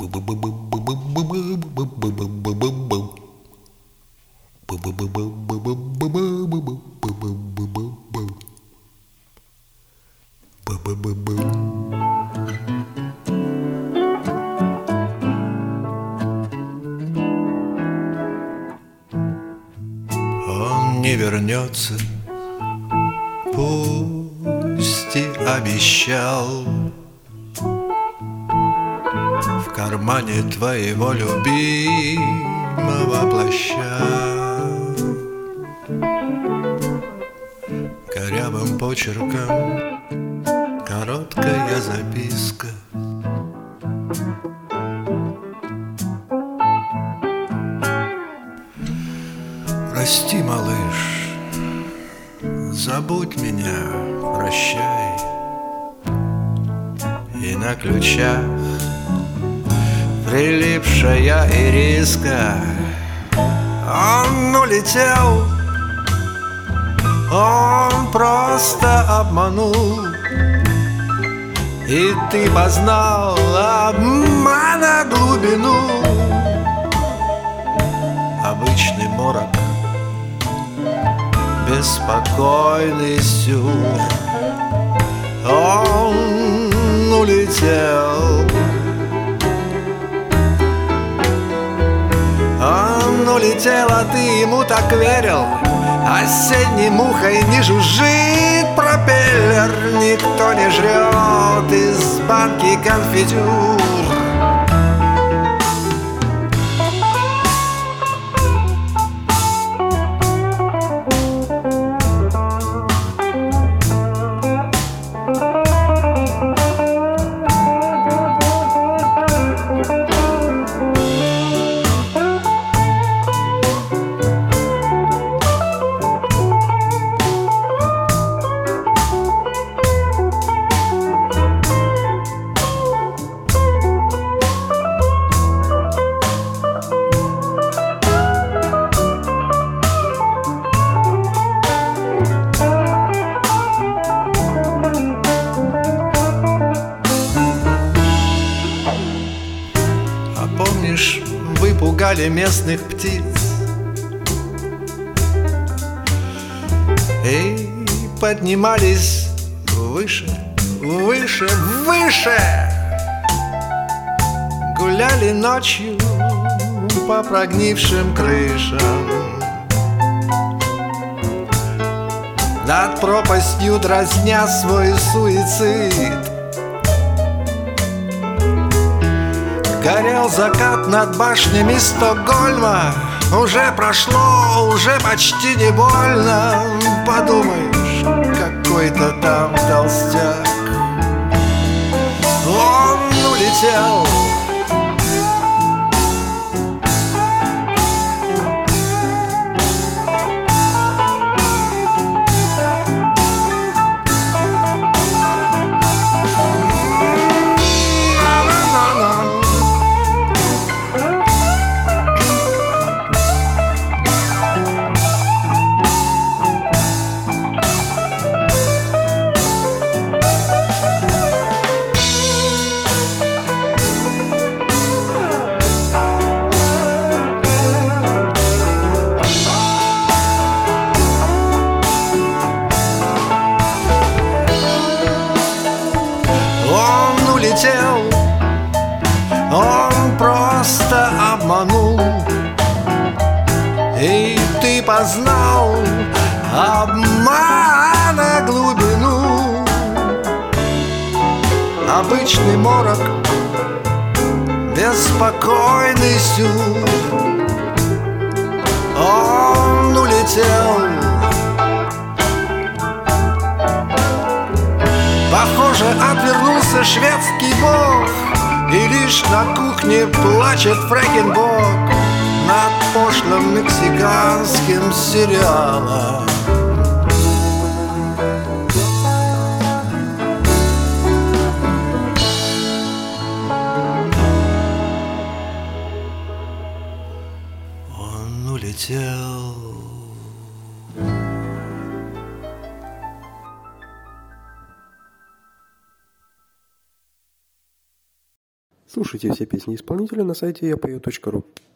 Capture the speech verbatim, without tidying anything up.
Он не вернется, пусть и обещал. В кармане твоего любимого плаща корявым почерком короткая записка. Прости, малыш, забудь меня, прощай. И на ключах прилипшая ириска. Он улетел, он просто обманул, и ты познал обмана глубину. Обычный морок, беспокойный сюр. Он улетел, он улетел, а ты ему так верил. Осенней мухой не жужжит пропеллер, никто не жрет из банки конфитюр. Вы пугали местных птиц и поднимались выше, выше, выше. Гуляли ночью по прогнившим крышам, над пропастью дразня свой суицид. Горел закат над башнями Стокгольма. Уже прошло, уже почти не больно. Подумаешь, какой-то там толстяк. Он улетел, он просто обманул, и ты познал обмана глубину. Обычный морок, беспокойный сюр. Он улетел, похоже, отвернулся шведский бог, и лишь на кухне плачет Фрэкенбок над пошлым мексиканским сериалом. Он улетел. Слушайте все песни исполнителя на сайте я пою точка ру.